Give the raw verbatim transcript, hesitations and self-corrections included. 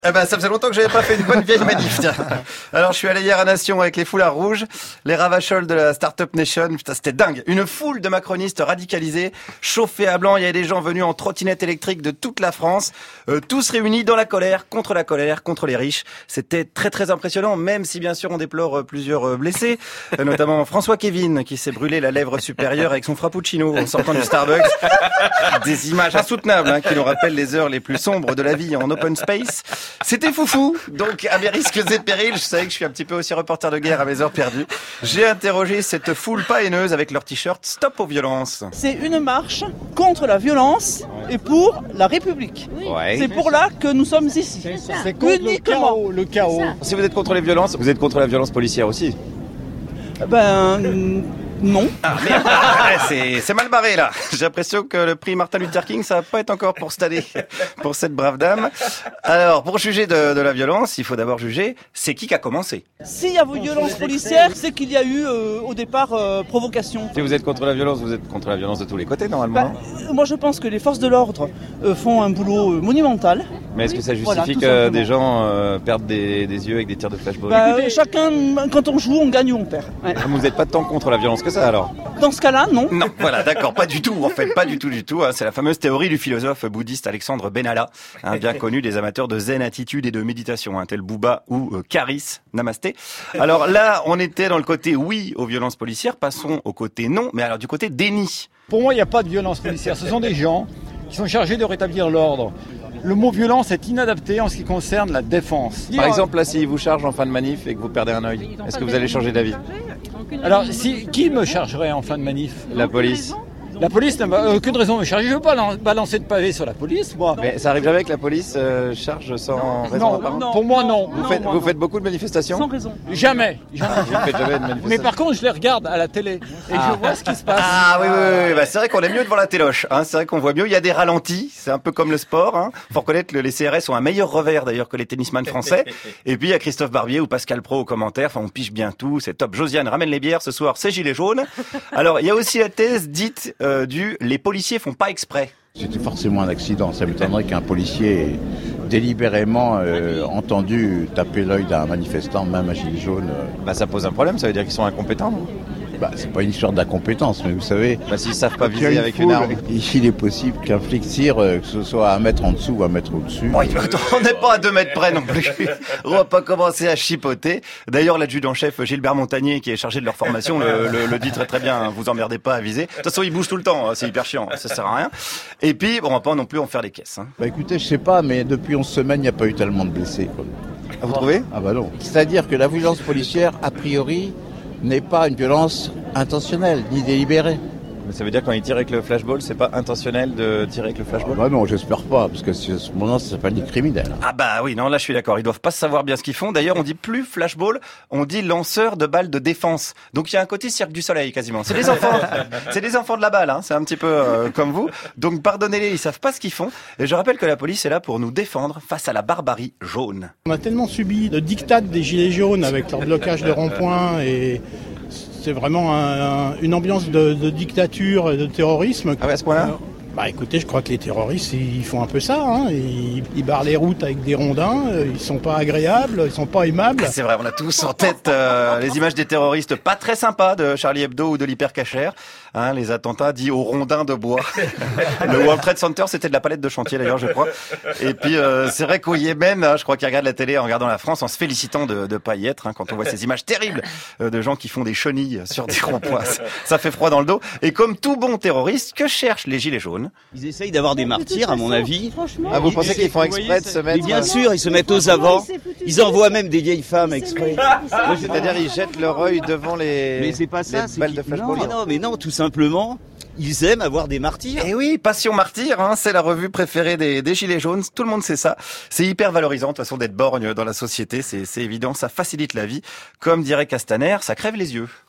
Eh ben, ça faisait longtemps que j'avais pas fait une bonne vieille manif, tiens. Alors, je suis allé hier à Nation avec les foulards rouges, les ravachols de la Startup Nation. Putain, c'était dingue. Une foule de macronistes radicalisés, chauffés à blanc. Il y avait des gens venus en trottinette électrique de toute la France, euh, tous réunis dans la colère, contre la colère, contre les riches. C'était très très impressionnant, même si bien sûr on déplore euh, plusieurs euh, blessés, euh, notamment François Kevin, qui s'est brûlé la lèvre supérieure avec son frappuccino en sortant du Starbucks. Des images insoutenables, hein, qui nous rappellent les heures les plus sombres de la vie en open space. C'était foufou, donc à mes risques et périls, je savais que je suis un petit peu aussi reporter de guerre à mes heures perdues. J'ai interrogé cette foule pas haineuse avec leur t-shirt Stop aux violences. C'est une marche contre la violence et pour la République. Ouais. C'est pour là que nous sommes ici. C'est, c'est contre Uniquement. le chaos. Le chaos. Si vous êtes contre les violences, vous êtes contre la violence policière aussi. Ben non. Ah merde, c'est, c'est mal barré là. J'ai l'impression que le prix Martin Luther King, ça va pas être encore pour cette année, pour cette brave dame. Alors, pour juger de, de la violence, il faut d'abord juger, c'est qui qui a commencé. S'il y a violence policière, c'est qu'il y a eu euh, au départ euh, provocation. Si vous êtes contre la violence, vous êtes contre la violence de tous les côtés normalement. Ben, moi je pense que les forces de l'ordre euh, font un boulot euh, monumental. Mais est-ce que ça justifie Voilà, tout que simplement. des gens euh, perdent des, des yeux avec des tirs de flashball? Ben, euh, chacun, quand on joue, on gagne ou on perd. Ouais. Vous n'êtes pas tant contre la violence que ça alors? Dans ce cas-là, non. Non, voilà, d'accord, pas du tout, en fait, pas du tout, du tout. Hein. C'est la fameuse théorie du philosophe bouddhiste Alexandre Benalla, hein, bien connu des amateurs de zen attitude et de méditation, hein, tel Booba ou euh, Caris, namasté. Alors là, on était dans le côté oui aux violences policières, passons au côté non, mais alors du côté déni. Pour moi, il n'y a pas de violence policière. Ce sont des gens qui sont chargés de rétablir l'ordre. Le mot violence est inadapté en ce qui concerne la défense. Par exemple, là, s'il vous charge en fin de manif et que vous perdez un œil, est-ce que vous allez changer d'avis? Alors, si, qui me chargerait en fin de manif? La police. La police n'a aucune raison de me charger. Je ne veux pas lan- balancer de pavé sur la police, moi. Mais ça arrive jamais que la police euh, charge sans raison Non, apparente? non, pour moi, non. Vous, non, faites, moi, vous non. faites beaucoup de manifestations? Sans raison. Jamais. Jamais. Vous ne faites jamais de manifestations? Mais par contre, je les regarde à la télé et je vois ce qui se passe. Ah oui, oui, oui, oui. Bah, c'est vrai qu'on est mieux devant la téloche. Hein. C'est vrai qu'on voit mieux. Il y a des ralentis. C'est un peu comme le sport. Hein. Faut reconnaître que les C R S ont un meilleur revers d'ailleurs que les tennisman français. Et puis il y a Christophe Barbier ou Pascal Pro aux commentaires. Enfin, on piche bien tout. C'est top. Josiane ramène les bières ce soir. C'est gilet jaune. Alors il y a aussi la thèse dite euh, du les policiers font pas exprès. C'était forcément un accident. Ça m'étonnerait qu'un policier ait délibérément euh, entendu taper l'œil d'un manifestant, même un gilet jaune. euh. Bah ça pose un problème. Ça veut dire qu'ils sont incompétents. Non? Bah, c'est pas une histoire d'incompétence, mais vous savez, Bah s'ils savent pas quand il y a viser une avec foule, une arme. il est possible qu'un flic tire, euh, que ce soit à un mètre en dessous ou un mètre au-dessus. Bon, on n'est pas à deux mètres près non plus. On va pas commencer à chipoter. D'ailleurs, l'adjudant-chef Gilbert Montagnier, qui est chargé de leur formation, le, le, le dit très très bien. Hein, vous emmerdez pas à viser. De toute façon, il bouge tout le temps. Hein, c'est hyper chiant. Ça sert à rien. Et puis, bon, on va pas non plus en faire des caisses. Hein. Bah écoutez, je sais pas, mais depuis onze semaines, il n'y a pas eu tellement de blessés, quoi. Ah, vous trouvez? Ah bah non. C'est-à-dire que la violence policière, a priori, n'est pas une violence intentionnelle, ni délibérée. Mais ça veut dire quand ils tirent avec le flashball, c'est pas intentionnel de tirer avec le Ah flashball? bah non, j'espère pas, parce que à ce moment-là, ça s'appelle des criminels. Ah bah oui, non, là je suis d'accord. Ils doivent pas savoir bien ce qu'ils font. D'ailleurs, on dit plus flashball, on dit lanceur de balles de défense. Donc il y a un côté Cirque du Soleil quasiment. C'est des enfants, c'est des enfants de la balle. Hein. C'est un petit peu euh, comme vous. Donc pardonnez-les, ils savent pas ce qu'ils font. Et je rappelle que la police est là pour nous défendre face à la barbarie jaune. On a tellement subi le diktat des gilets jaunes avec leur blocage de ronds-points et c'est vraiment un- un- une ambiance de, de dictature et de terrorisme. Ah ouais, à ce point-là? Euh, Bah écoutez, je crois que les terroristes, ils font un peu ça. Hein. Ils, ils barrent les routes avec des rondins, euh, ils sont pas agréables, ils sont pas aimables. C'est vrai, on a tous en tête euh, les images des terroristes pas très sympas de Charlie Hebdo ou de l'hypercachère, hein, les attentats dits aux rondins de bois. Le World Trade Center, c'était de la palette de chantier d'ailleurs, je crois. Et puis euh, c'est vrai qu'au Yémen, hein, je crois qu'ils regardent la télé en regardant la France en se félicitant de ne pas y être, hein, quand on voit ces images terribles euh, de gens qui font des chenilles sur des ronds-points. Ça, ça fait froid dans le dos. Et comme tout bon terroriste, que cherchent les gilets jaunes? Ils essayent d'avoir des martyrs, à mon avis. Ah, vous pensez qu'ils font exprès de se Mais mettre... bien sûr, ils se mettent aux avant. Ils envoient même des vieilles femmes exprès. Oui, c'est-à-dire ils jettent leur œil devant les, Mais c'est pas ça. les c'est balles qu'ils- de flashball. Non, mais non, mais non, tout simplement, ils aiment avoir des martyrs. Eh oui, Passion Martyr, hein, c'est la revue préférée des, des Gilets jaunes. Tout le monde sait ça. C'est hyper valorisant, de toute façon, d'être borgne dans la société. C'est, c'est évident, ça facilite la vie. Comme dirait Castaner, ça crève les yeux.